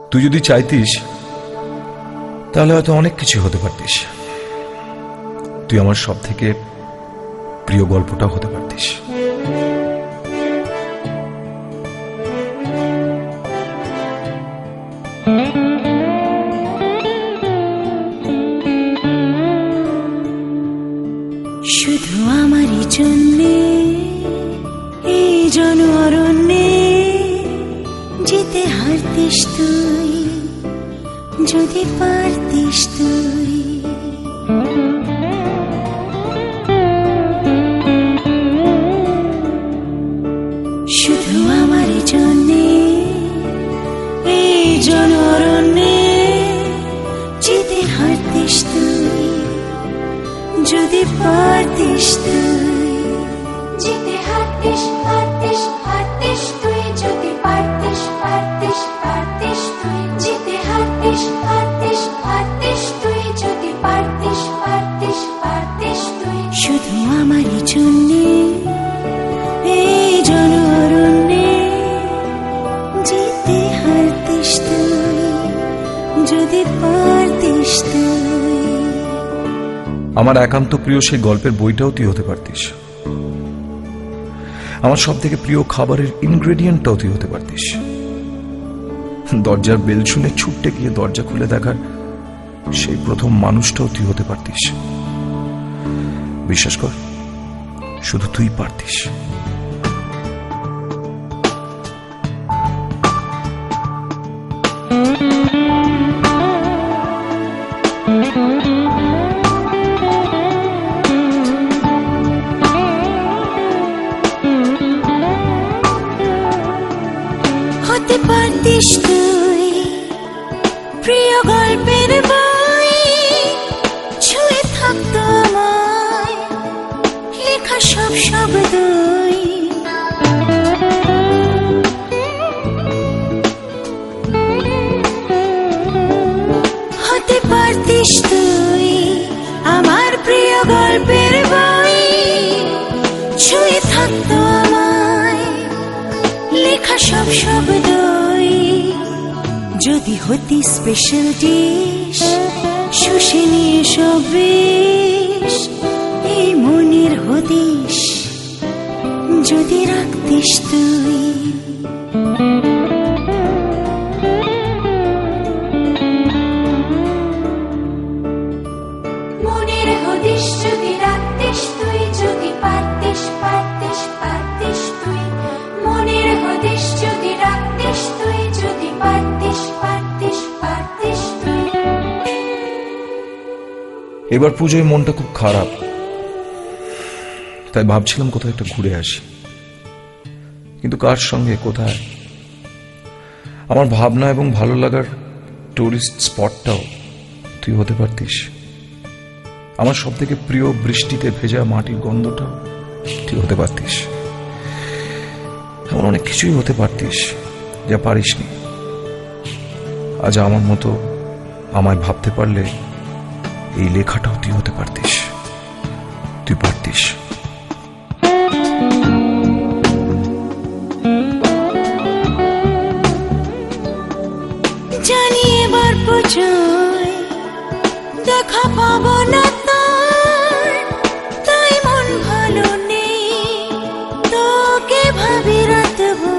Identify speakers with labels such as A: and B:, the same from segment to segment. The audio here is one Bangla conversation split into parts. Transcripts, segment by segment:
A: তুই যদি চাইতিস তাহলে হয়তো অনেক কিছু হতে পারতিস। তুই আমার সব থেকে প্রিয় গল্পটাও হতে পারতিস।
B: শুধু আমারই জন্যে এই জন অরণ্যে যেতে হারতিস তুই, যদি পারতিস তুই। শুধু আমারই জন্যে এই জন অরণ্যে যেতে হারতিস তুই, যদি পারতিস তুই।
C: যেতে হারতিস হারতিস হারতিস তুই, যদি পারতিস পারতিস পারতিস তুই। যেতে হারতিস হারতিস হারতিস তুই, যদি পারতিস পারতিস পারতিস তুই।
B: শুধু আমারই জন্যে এই জন অরণ্যে যেতে হারতিস তুই, যদি পারতিস তুই।
A: আমার একান্ত প্রিয় সেই গল্পের বইটাও তুই হতে পারতিস। আমার সব থেকে প্রিয় খাবারের ইনগ্রেডিয়েন্টটাও তুই হতে পারতিস। দরজার বেল শুনে ছুটতে গিয়ে দরজা খুলে দেখার সেই প্রথম মানুষটাও তুই হতে পারতিস। বিশ্বাস কর, শুধু তুই পারতিস।
B: হতে পারতিস তুই প্রিয় গল্পের বই, ছুঁয়ে থাকতো আমায় লেখা সব শব্দই। হতে পারতিস তুই আমার প্রিয় গল্পের বই, ছুঁয়ে থাকতো আমায় লেখা সব শব্দই। যদি হতি স্পেশাল ডিশ শুষে নিয়ে সব বিষ, এই মনের হদিশ যদি রাখতিস তুই।
C: মনের হদিশ যদি রাখতিস তুই, যদি পারতিস পারতিস পারতিস তুই। মনের হদিশ যদি রাখতিস তুই, যদি পারতিস পারতিস পারতিস তুই।
A: এবার পুজোয় মনটা খুব খারাপ, তাই ভাবছিলাম কোথাও একটা ঘুরে আসি, কিন্তু কার সঙ্গে, কোথায়? আমার ভাবনা এবং ভালো লাগার টুরিস্ট স্পটটাও তুই হতে পারতিস। আমার সব থেকে প্রিয় বৃষ্টিতে ভেজা মাটির গন্ধটাও তুই হতে পারতিস। এমন অনেক কিছুই হতে পারতিস যা পারিসনি। আজ আমার মতো আমায় ভাবতে পারলে এই লেখাটাও তুই হতে পারতিস। তুই পারতিস।
B: জানি এবার পুজোয় দেখা পাবো না তোর, তাই মন ভালো নেই, তোকে ভাবি রাতবো।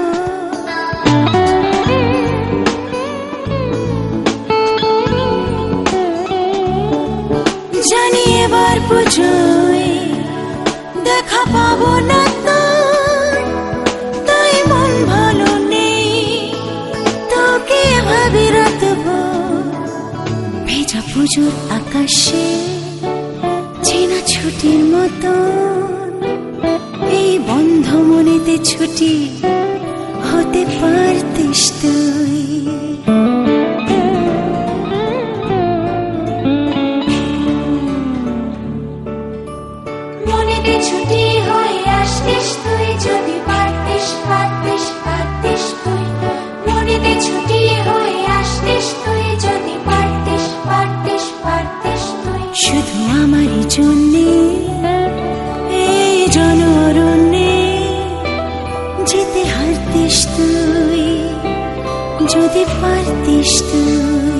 B: জানি এবার পুজোয় দেখা পাবো না তোর, তাই মন ভালো নেই, তোকে ভাবি রাতবো। ভেজা পুজোর আকাশে চেনা ছুটির মতন এই বন্ধ মনেতে ছুটি হতে পারতিস তুই।
C: মনেতে ছুটি হয়ে আসতিস তুই, যদি পারতিস পারতিস পারতিস তুই। মনেতে ছুটি হয়ে আসতিস তুই, যদি পারতিস পারতিস পারতিস তুই।
B: শুধু আমারই জন্যে এই জন অরণ্যে যেতে হারতিস তুই, যদি পারতিস তুই।